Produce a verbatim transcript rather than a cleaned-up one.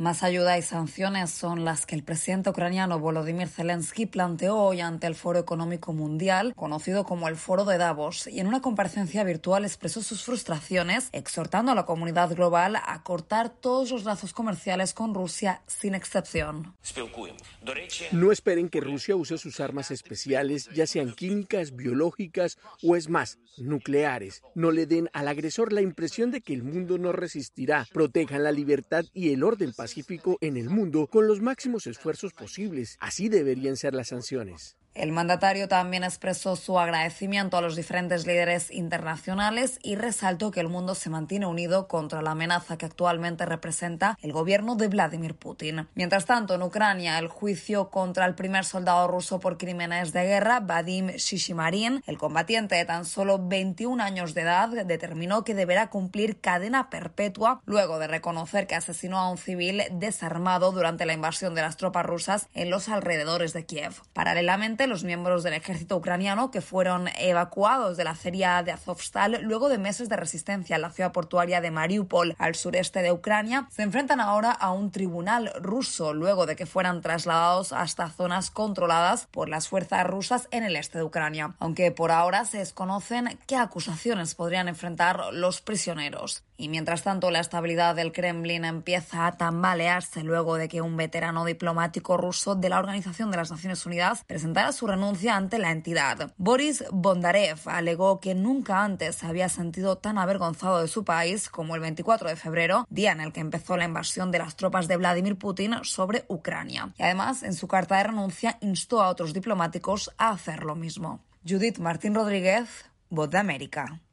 Más ayuda y sanciones son las que el presidente ucraniano Volodymyr Zelensky planteó hoy ante el Foro Económico Mundial, conocido como el Foro de Davos, y en una comparecencia virtual expresó sus frustraciones, exhortando a la comunidad global a cortar todos los lazos comerciales con Rusia sin excepción. No esperen que Rusia use sus armas especiales, ya sean químicas, biológicas o, es más, nucleares. No le den al agresor la impresión de que el mundo no resistirá. Protejan la libertad y el orden pacífico en el mundo con los máximos esfuerzos posibles. Así deberían ser las sanciones. El mandatario también expresó su agradecimiento a los diferentes líderes internacionales y resaltó que el mundo se mantiene unido contra la amenaza que actualmente representa el gobierno de Vladimir Putin. Mientras tanto, en Ucrania, el juicio contra el primer soldado ruso por crímenes de guerra, Vadim Shishimarin, el combatiente de tan solo veintiún años de edad, determinó que deberá cumplir cadena perpetua luego de reconocer que asesinó a un civil desarmado durante la invasión de las tropas rusas en los alrededores de Kiev. Paralelamente, los miembros del ejército ucraniano que fueron evacuados de la acería de Azovstal luego de meses de resistencia en la ciudad portuaria de Mariupol, al sureste de Ucrania, se enfrentan ahora a un tribunal ruso luego de que fueran trasladados hasta zonas controladas por las fuerzas rusas en el este de Ucrania, aunque por ahora se desconocen qué acusaciones podrían enfrentar los prisioneros. Y mientras tanto, la estabilidad del Kremlin empieza a tambalearse luego de que un veterano diplomático ruso de la Organización de las Naciones Unidas presentara su renuncia ante la entidad. Boris Bondarev alegó que nunca antes se había sentido tan avergonzado de su país como el veinticuatro de febrero, día en el que empezó la invasión de las tropas de Vladimir Putin sobre Ucrania. Y además, en su carta de renuncia, instó a otros diplomáticos a hacer lo mismo. Judith Martín Rodríguez, Voz de América.